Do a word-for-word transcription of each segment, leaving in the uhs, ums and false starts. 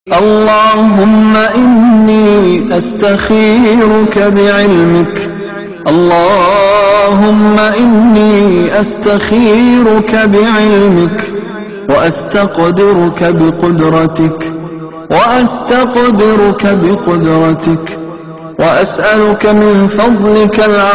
اللهم إني أستخيرك بعلمك اللهم إني أستخيرك بعلمك وأستقدرك بقدرتك وأستقدرك بقدرتك وأسألك من فضلك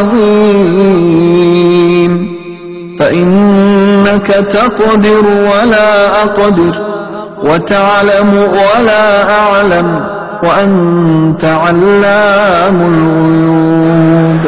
العظيم فإنك تقدر ولا أقدر وتعلم ولا أعلم وأنت علام الغيوب.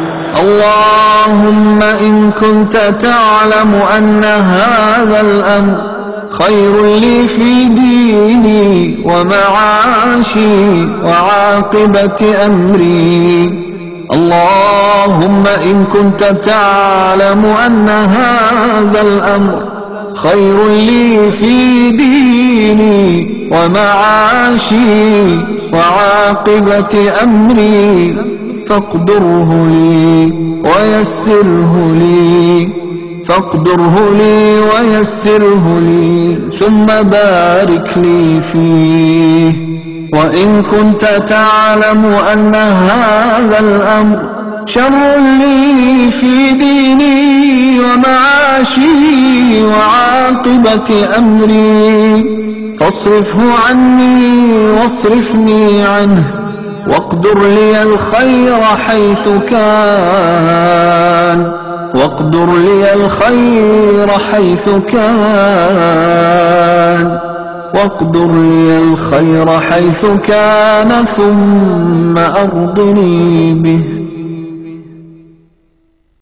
اللهم إن كنت تعلم أن هذا الأمر خير لي في ديني ومعاشي وعاقبة أمري اللهم إن كنت تعلم أن هذا الأمر خير لي في ديني ومعاشي وعاقبة أمري فاقدره لي ويسره لي فاقدره لي ويسره لي ثم بارك لي فيه. وإن كنت تعلم أن هذا الأمر شر لي في ديني ومعاشي وعاقبة أمري فاصرفه عني واصرفني عنه واقدر لي الخير حيث كان واقدر لي الخير حيث كان واقدر لي الخير حيث كان ثم أرضني به.